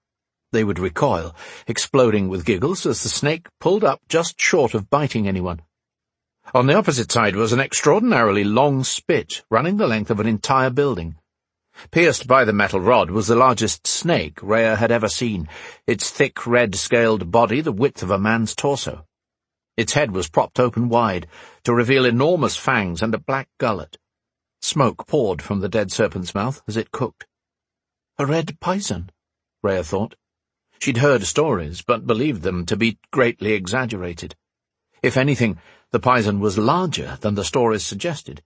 They would recoil, exploding with giggles as the snake pulled up just short of biting anyone. On the opposite side was an extraordinarily long spit running the length of an entire building. Pierced by the metal rod was the largest snake Rhea had ever seen, its thick red-scaled body the width of a man's torso. Its head was propped open wide, to reveal enormous fangs and a black gullet. Smoke poured from the dead serpent's mouth as it cooked. A red pison, Rhea thought. She'd heard stories, but believed them to be greatly exaggerated. If anything, the pison was larger than the stories suggested.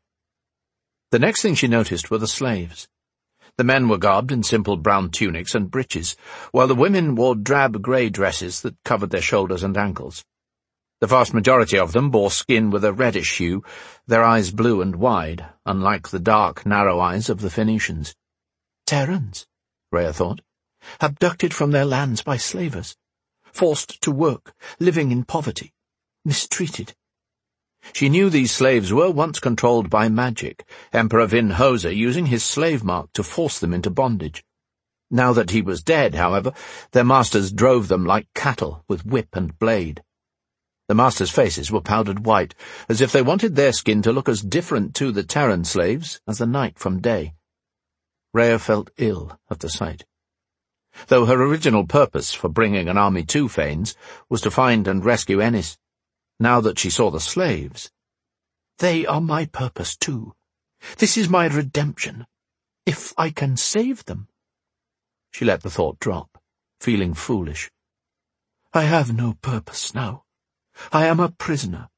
The next thing she noticed were the slaves. The men were garbed in simple brown tunics and breeches, while the women wore drab grey dresses that covered their shoulders and ankles. The vast majority of them bore skin with a reddish hue, their eyes blue and wide, unlike the dark, narrow eyes of the Phoenicians. Terrans, Rhea thought, abducted from their lands by slavers, forced to work, living in poverty, mistreated. She knew these slaves were once controlled by magic, Emperor Vin-Hoza using his slave mark to force them into bondage. Now that he was dead, however, their masters drove them like cattle with whip and blade. The masters' faces were powdered white, as if they wanted their skin to look as different to the Terran slaves as the night from day. Rhea felt ill at the sight. Though her original purpose for bringing an army to Phanes was to find and rescue Ennis, now that she saw the slaves, "They are my purpose too. This is my redemption. If I can save them." She let the thought drop, feeling foolish. "I have no purpose now. I am a prisoner."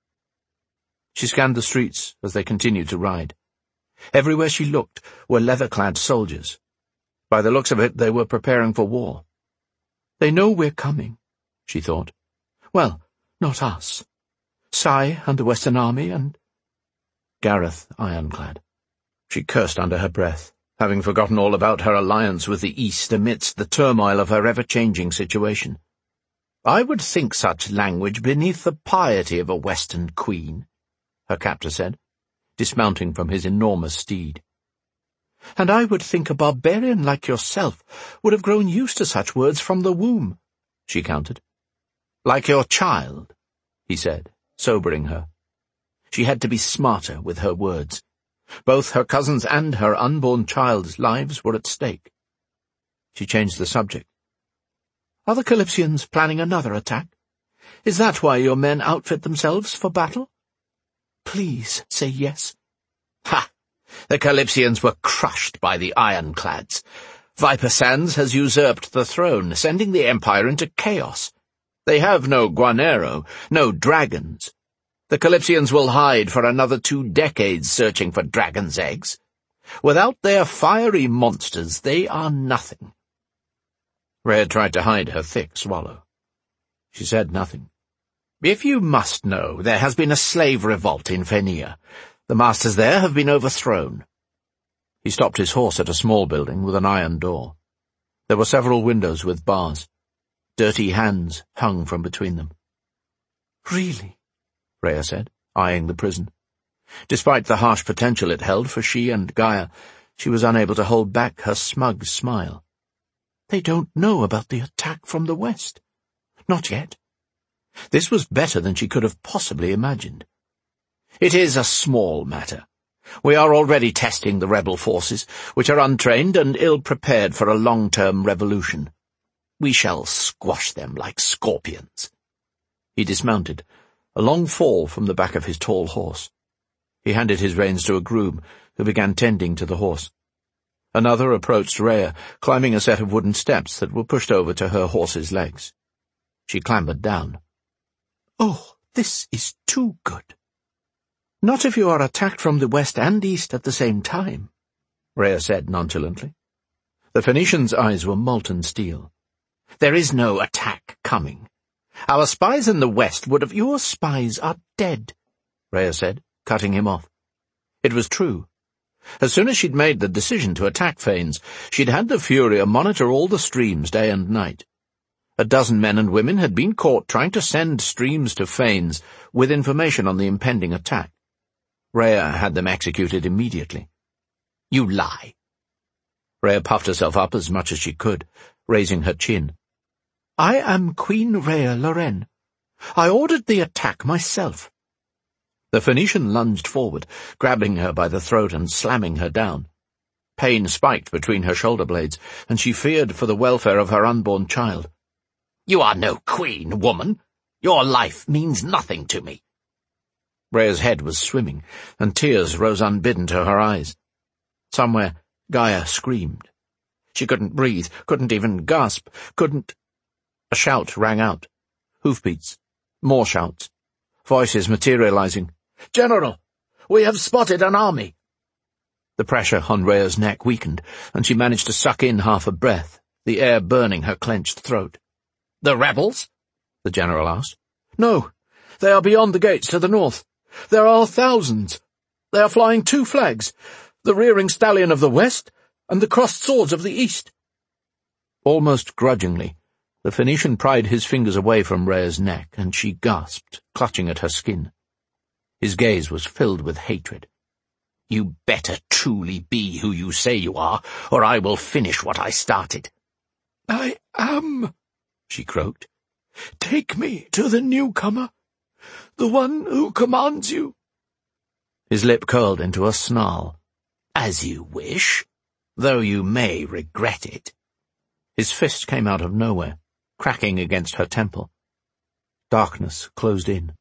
She scanned the streets as they continued to ride. Everywhere she looked were leather-clad soldiers. By the looks of it, they were preparing for war. "They know we're coming," she thought. "Well, not us. Sai and the Western Army and—" Gareth Ironclad. She cursed under her breath, having forgotten all about her alliance with the East amidst the turmoil of her ever-changing situation. "I would think such language beneath the piety of a Western queen," her captor said, dismounting from his enormous steed. "And I would think a barbarian like yourself would have grown used to such words from the womb," she countered. "Like your child," he said, sobering her. She had to be smarter with her words. Both her cousin's and her unborn child's lives were at stake. She changed the subject. "Are the Calypsians planning another attack? Is that why your men outfit themselves for battle? Please say yes." "Ha! The Calypsians were crushed by the Ironclads. Viper Sands has usurped the throne, sending the Empire into chaos. They have no Guanero, no dragons. The Calypsians will hide for another 2 decades searching for dragons' eggs. Without their fiery monsters, they are nothing." Rhea tried to hide her thick swallow. She said nothing. "If you must know, there has been a slave revolt in Phenia. The masters there have been overthrown." He stopped his horse at a small building with an iron door. There were several windows with bars. Dirty hands hung from between them. "Really?" Rhea said, eyeing the prison. Despite the harsh potential it held for she and Gaia, she was unable to hold back her smug smile. "They don't know about the attack from the west. Not yet." This was better than she could have possibly imagined. "It is a small matter. We are already testing the rebel forces, which are untrained and ill-prepared for a long-term revolution. We shall squash them like scorpions." He dismounted, a long fall from the back of his tall horse. He handed his reins to a groom, who began tending to the horse. Another approached Rhea, climbing a set of wooden steps that were pushed over to her horse's legs. She clambered down. "Oh, this is too good." "Not if you are attacked from the west and east at the same time," Rhea said nonchalantly. The Phoenician's eyes were molten steel. "There is no attack coming. Our spies in the west would have—" "Your spies are dead," Rhea said, cutting him off. It was true. As soon as she'd made the decision to attack Phanes, she'd had the Furia monitor all the streams day and night. 12 men and women had been caught trying to send streams to Phanes with information on the impending attack. Rhea had them executed immediately. "You lie." Rhea puffed herself up as much as she could, raising her chin. I am Queen Rhea Loren. I ordered the attack myself." The Phoenician lunged forward, grabbing her by the throat and slamming her down. Pain spiked between her shoulder blades, and she feared for the welfare of her unborn child. "You are no queen, woman. Your life means nothing to me." Rhea's head was swimming, and tears rose unbidden to her eyes. Somewhere, Gaia screamed. She couldn't breathe, couldn't even gasp, couldn't— A shout rang out. Hoofbeats. More shouts. Voices materializing. "General, we have spotted an army." The pressure on Rhea's neck weakened, and she managed to suck in half a breath, the air burning her clenched throat. "The rebels?" the general asked. "No, they are beyond the gates to the north. There are thousands. They are flying 2 flags, the rearing stallion of the west and the crossed swords of the east." Almost grudgingly, the Phoenician pried his fingers away from Rhea's neck, and she gasped, clutching at her skin. His gaze was filled with hatred. "You better truly be who you say you are, or I will finish what I started." "I am," she croaked. "Take me to the newcomer, the one who commands you." His lip curled into a snarl. "As you wish, though you may regret it." His fist came out of nowhere, cracking against her temple. Darkness closed in.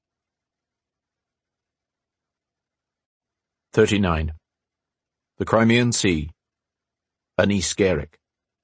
39. The Crimean Sea. Anise Garrick.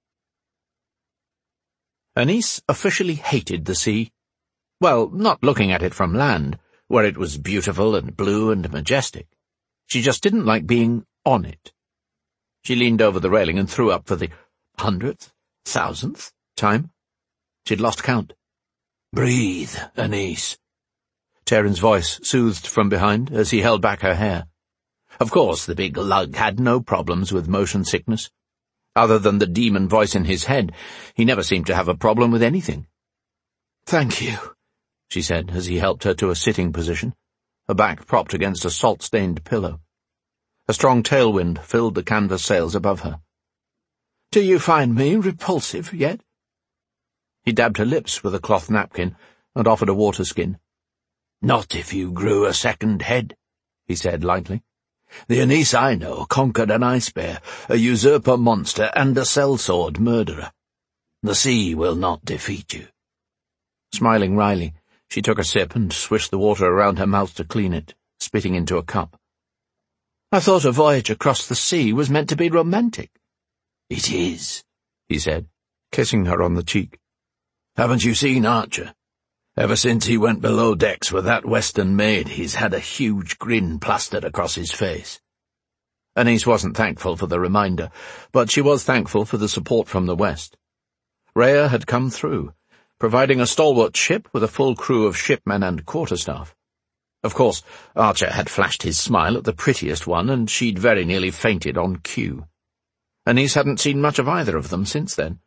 Anise officially hated the sea. Well, not looking at it from land, where it was beautiful and blue and majestic. She just didn't like being on it. She leaned over the railing and threw up for the 100th, 1000th time. She'd lost count. "Breathe, Anise." Taryn's voice soothed from behind as he held back her hair. Of course, the big lug had no problems with motion sickness. Other than the demon voice in his head, he never seemed to have a problem with anything. "Thank you," she said as he helped her to a sitting position, her back propped against a salt-stained pillow. A strong tailwind filled the canvas sails above her. "Do you find me repulsive yet?" He dabbed her lips with a cloth napkin and offered a water skin. "Not if you grew a second head," he said lightly. "The Anise I know conquered an ice bear, a usurper monster, and a sellsword murderer. The sea will not defeat you." Smiling wryly, she took a sip and swished the water around her mouth to clean it, spitting into a cup. "I thought a voyage across the sea was meant to be romantic." "It is," he said, kissing her on the cheek. "Haven't you seen Archer? Ever since he went below decks with that Western maid, he's had a huge grin plastered across his face." Anise wasn't thankful for the reminder, but she was thankful for the support from the west. Rhea had come through, providing a stalwart ship with a full crew of shipmen and quarterstaff. Of course, Archer had flashed his smile at the prettiest one, and she'd very nearly fainted on cue. Anise hadn't seen much of either of them since then.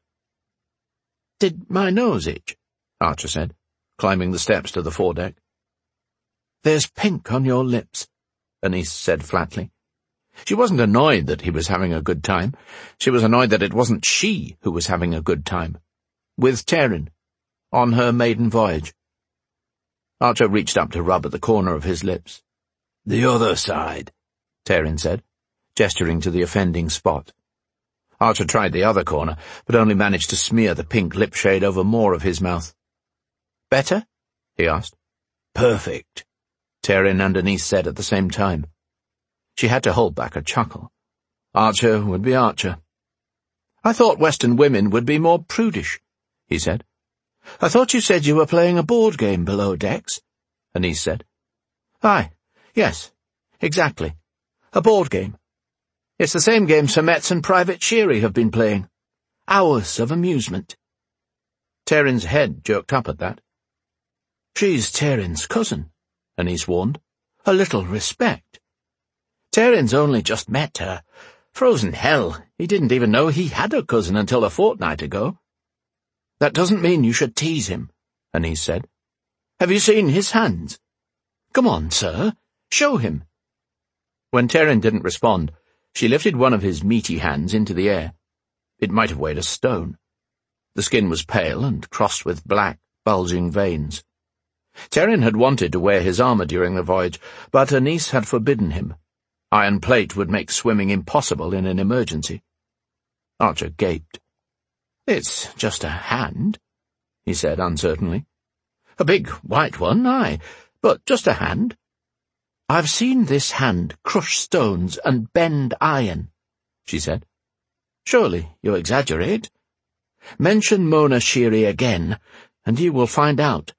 "Did my nose itch?" Archer said, climbing the steps to the foredeck. "There's pink on your lips," Anise said flatly. She wasn't annoyed that he was having a good time. She was annoyed that it wasn't she who was having a good time. With Taryn, on her maiden voyage. Archer reached up to rub at the corner of his lips. "The other side," Taryn said, gesturing to the offending spot. Archer tried the other corner, but only managed to smear the pink lip shade over more of his mouth. "Better?" he asked. "Perfect," Taryn and Anise said at the same time. She had to hold back a chuckle. Archer would be Archer. "I thought Western women would be more prudish," he said. "I thought you said you were playing a board game below decks," Anise said. "Aye, yes, exactly. A board game. It's the same game Sir Metz and Private Sherry have been playing. Hours of amusement." Taryn's head jerked up at that. "She's Taryn's cousin," Anise warned. "A little respect. Taryn's only just met her. Frozen hell, he didn't even know he had a cousin until a fortnight ago." "That doesn't mean you should tease him," Anise said. "Have you seen his hands? Come on, sir, show him." When Taryn didn't respond, she lifted one of his meaty hands into the air. It might have weighed a stone. The skin was pale and crossed with black, bulging veins. Terin had wanted to wear his armour during the voyage, but Anise had forbidden him. Iron plate would make swimming impossible in an emergency. Archer gaped. "It's just a hand," he said uncertainly. "A big white one, aye, but just a hand." "I've seen this hand crush stones and bend iron," she said. "Surely you exaggerate. Mention Mona Sheary again, and you will find out."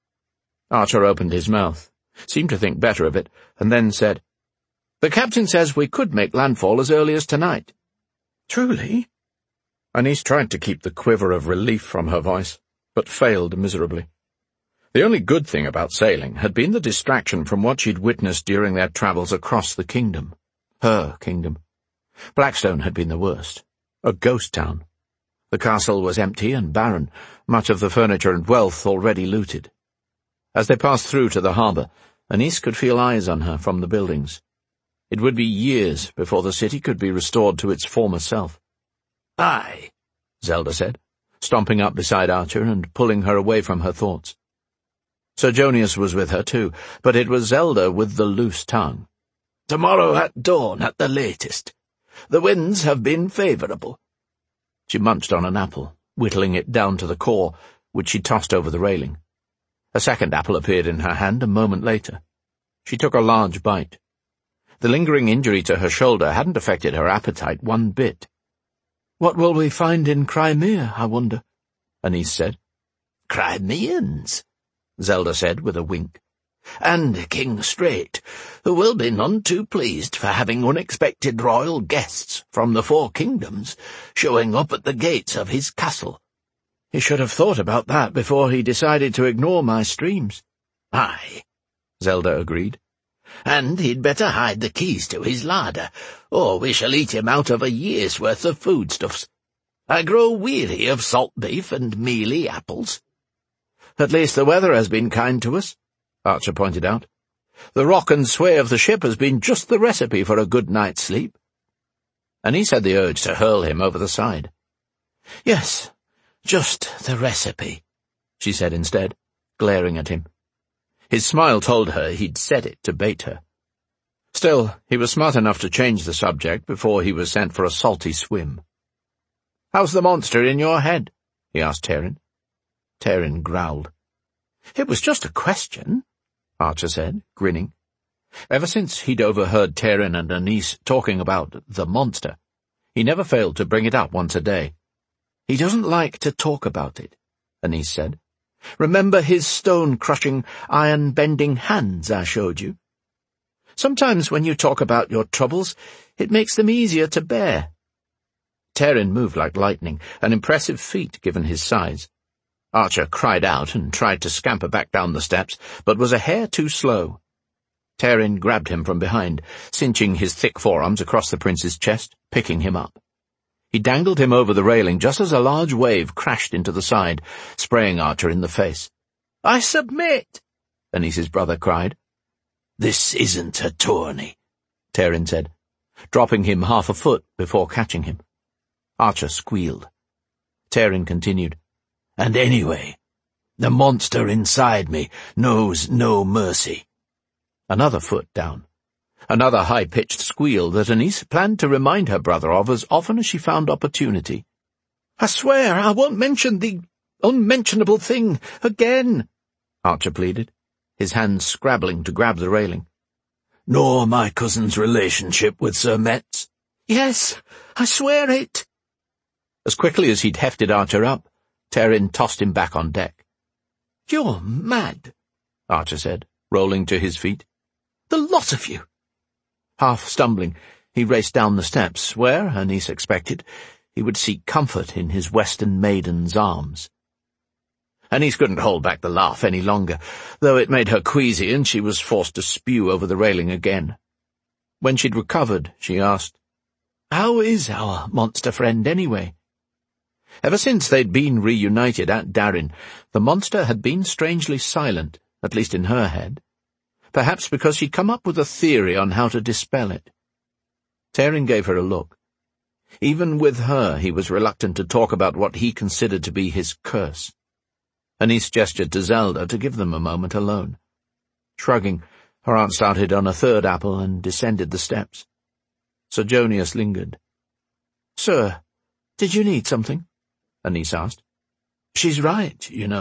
Archer opened his mouth, seemed to think better of it, and then said, "The captain says we could make landfall as early as tonight." "Truly?" Anise tried to keep the quiver of relief from her voice, but failed miserably. The only good thing about sailing had been the distraction from what she'd witnessed during their travels across the kingdom. Her kingdom. Blackstone had been the worst. A ghost town. The castle was empty and barren, much of the furniture and wealth already looted. As they passed through to the harbour, Anise could feel eyes on her from the buildings. It would be years before the city could be restored to its former self. "Aye," Zelda said, stomping up beside Archer and pulling her away from her thoughts. Sir Jonius was with her too, but it was Zelda with the loose tongue. "Tomorrow at dawn at the latest. The winds have been favourable." She munched on an apple, whittling it down to the core, which she tossed over the railing. A second apple appeared in her hand a moment later. She took a large bite. The lingering injury to her shoulder hadn't affected her appetite one bit. "What will we find in Crimea, I wonder?" Anise said. "Crimeans," Zelda said with a wink. "And King Strait, who will be none too pleased for having unexpected royal guests from the Four Kingdoms showing up at the gates of his castle." "He should have thought about that before he decided to ignore my streams." "Aye," Zelda agreed. "And he'd better hide the keys to his larder, or we shall eat him out of a year's worth of foodstuffs. I grow weary of salt beef and mealy apples." "At least the weather has been kind to us," Archer pointed out. "The rock and sway of the ship has been just the recipe for a good night's sleep." Anise had the urge to hurl him over the side. "Yes, just the recipe," she said instead, glaring at him. His smile told her he'd said it to bait her. Still, he was smart enough to change the subject before he was sent for a salty swim. "How's the monster in your head?" he asked Terin. Terin growled. "It was just a question," Archer said, grinning. Ever since he'd overheard Terin and Anise talking about the monster, he never failed to bring it up once a day. "He doesn't like to talk about it," Anise said. "Remember his stone-crushing, iron-bending hands I showed you? Sometimes when you talk about your troubles, it makes them easier to bear." Terin moved like lightning, an impressive feat given his size. Archer cried out and tried to scamper back down the steps, but was a hair too slow. Terin grabbed him from behind, cinching his thick forearms across the prince's chest, picking him up. He dangled him over the railing just as a large wave crashed into the side, spraying Archer in the face. "I submit!" Anise's brother cried. "This isn't a tourney," Terin said, dropping him half a foot before catching him. Archer squealed. Terin continued, "And anyway, the monster inside me knows no mercy." Another foot down. Another high-pitched squeal that Anise planned to remind her brother of as often as she found opportunity. "I swear I won't mention the unmentionable thing again," Archer pleaded, his hands scrabbling to grab the railing. "Nor my cousin's relationship with Sir Metz?" "Yes, I swear it." As quickly as he'd hefted Archer up, Terin tossed him back on deck. "You're mad," Archer said, rolling to his feet. "The lot of you." Half stumbling, he raced down the steps, where, Anise expected, he would seek comfort in his Western maiden's arms. Anise couldn't hold back the laugh any longer, though it made her queasy and she was forced to spew over the railing again. When she'd recovered, she asked, "How is our monster friend, anyway?" Ever since they'd been reunited at Darin, the monster had been strangely silent, at least in her head. Perhaps because she'd come up with a theory on how to dispel it. Terin gave her a look. Even with her, he was reluctant to talk about what he considered to be his curse. Anise gestured to Zelda to give them a moment alone. Shrugging, her aunt started on a third apple and descended the steps. Sir Jonius lingered. "Sir, did you need something?" Anise asked. "She's right, you know."